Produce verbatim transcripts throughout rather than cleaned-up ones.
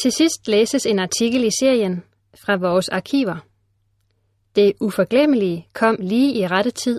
Til sidst læses en artikel i serien fra vores arkiver. Det uforglemmelige kom lige i rette tid.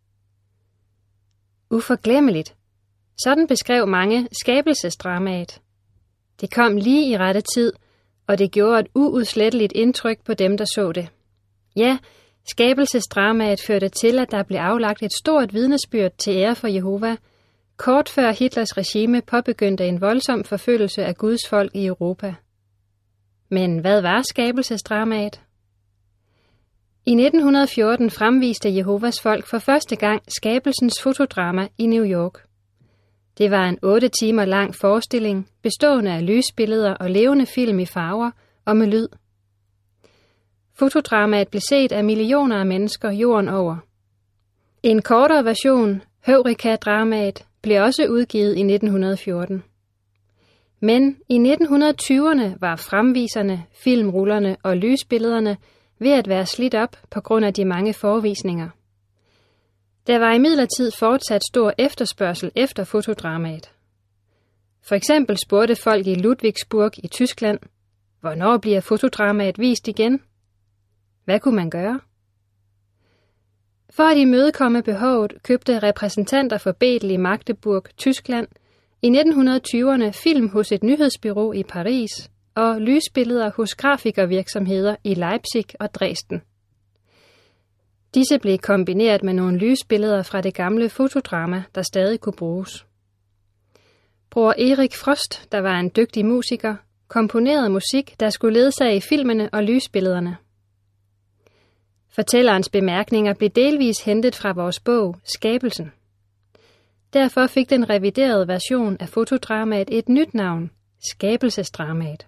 Uforglemmeligt. Sådan beskrev mange skabelsesdramaet. Det kom lige i rette tid, og det gjorde et uudsletteligt indtryk på dem, der så det. Ja, skabelsesdramaet førte til, at der blev aflagt et stort vidnesbyrd til ære for Jehova, kort før Hitlers regime påbegyndte en voldsom forfølgelse af Guds folk i Europa. Men hvad var skabelsesdramaet? I nitten fjorten fremviste Jehovas folk for første gang skabelsens fotodrama i New York. Det var en otte timer lang forestilling, bestående af lysbilleder og levende film i farver og med lyd. Fotodramaet blev set af millioner af mennesker jorden over. En kortere version, Heureka-dramaet, blev også udgivet i nitten fjorten. Men i nitten tyverne var fremviserne, filmrullerne og lysbillederne ved at være slidt op på grund af de mange forevisninger. Der var imidlertid fortsat stor efterspørgsel efter fotodramaet. For eksempel spurgte folk i Ludwigsburg i Tyskland, hvornår bliver fotodramaet vist igen? Hvad kunne man gøre? For at imødekomme behovet købte repræsentanter for Bethel i Magdeburg, Tyskland, i nitten tyverne film hos et nyhedsbureau i Paris og lysbilleder hos grafikervirksomheder i Leipzig og Dresden. Disse blev kombineret med nogle lysbilleder fra det gamle fotodrama, der stadig kunne bruges. Bror Erik Frost, der var en dygtig musiker, komponerede musik, der skulle ledsage filmene og lysbillederne. Fortællerens bemærkninger blev delvis hentet fra vores bog, Skabelsen. Derfor fik den reviderede version af fotodramaet et nyt navn, Skabelsesdramaet.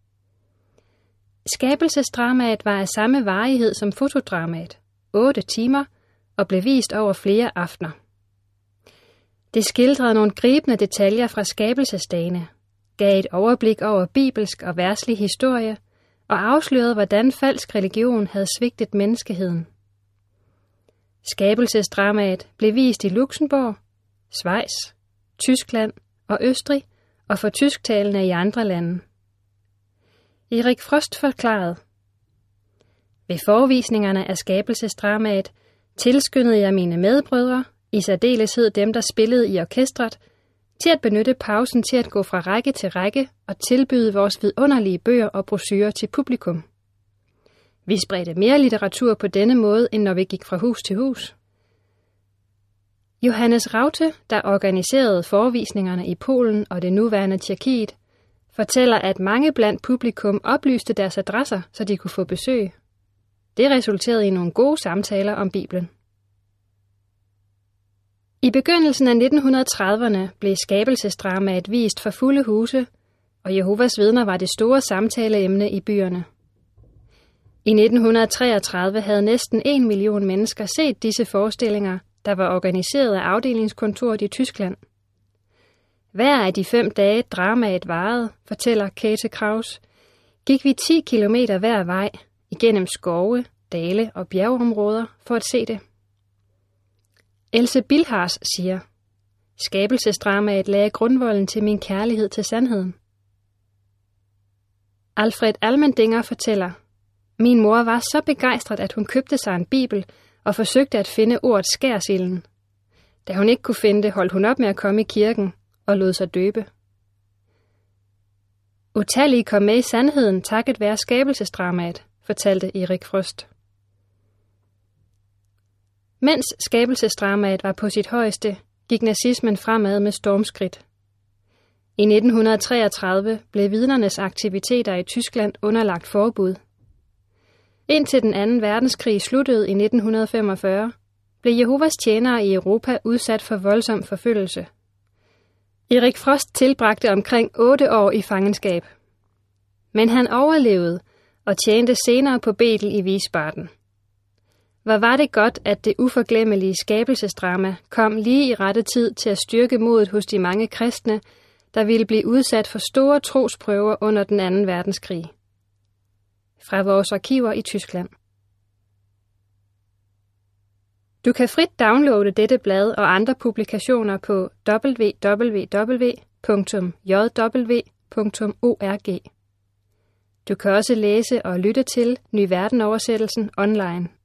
Skabelsesdramaet var af samme varighed som fotodramaet, otte timer, og blev vist over flere aftener. Det skildrede nogle gribende detaljer fra skabelsesdagene, gav et overblik over bibelsk og verslig historie, og afslørede, hvordan falsk religion havde svigtet menneskeheden. Skabelsesdramaet blev vist i Luxembourg, Schweiz, Tyskland og Østrig, og for tysktalende i andre lande. Erik Frost forklarede: Ved forevisningerne af skabelsesdramaet tilskyndede jeg mine medbrødre, i særdeleshed dem, der spillede i orkestret, til at benytte pausen til at gå fra række til række og tilbyde vores vidunderlige bøger og brochurer til publikum. Vi spredte mere litteratur på denne måde, end når vi gik fra hus til hus. Johannes Raute, der organiserede forevisningerne i Polen og det nuværende Tjekkiet, fortæller, at mange blandt publikum oplyste deres adresser, så de kunne få besøg. Det resulterede i nogle gode samtaler om Bibelen. I begyndelsen af nitten trediverne blev skabelsesdramaet vist for fulde huse, og Jehovas vidner var det store samtaleemne i byerne. I nitten treogtredive havde næsten en million mennesker set disse forestillinger, der var organiseret af afdelingskontoret i Tyskland. Hver af de fem dage dramaet varede, fortæller Käthe Kraus, gik vi ti kilometer hver vej, igennem skove, dale og bjergeområder for at se det. Else Bilhars siger: Skabelsesdramaet lagde grundvolden til min kærlighed til sandheden. Alfred Almendinger fortæller: Min mor var så begejstret, at hun købte sig en bibel og forsøgte at finde ordet skærsilden. Da hun ikke kunne finde det, holdt hun op med at komme i kirken og lod sig døbe. Utallige kom med i sandheden takket være skabelsesdramaet, fortalte Erik Frost. Mens skabelsesdramaet var på sit højeste, gik nazismen fremad med stormskridt. I nitten treogtredive blev vidnernes aktiviteter i Tyskland underlagt forbud. Indtil den anden verdenskrig sluttede i nitten femogfyrre, blev Jehovas tjenere i Europa udsat for voldsom forfølgelse. Erik Frost tilbragte omkring otte år i fangenskab. Men han overlevede og tjente senere på Bethel i Wiesbaden. Hvor var det godt, at det uforglemmelige skabelsesdrama kom lige i rette tid til at styrke modet hos de mange kristne, der ville blive udsat for store trosprøver under den anden verdenskrig. Fra vores arkiver i Tyskland. Du kan frit downloade dette blad og andre publikationer på w w w punktum j w punktum org. Du kan også læse og lytte til Ny Verden-oversættelsen online.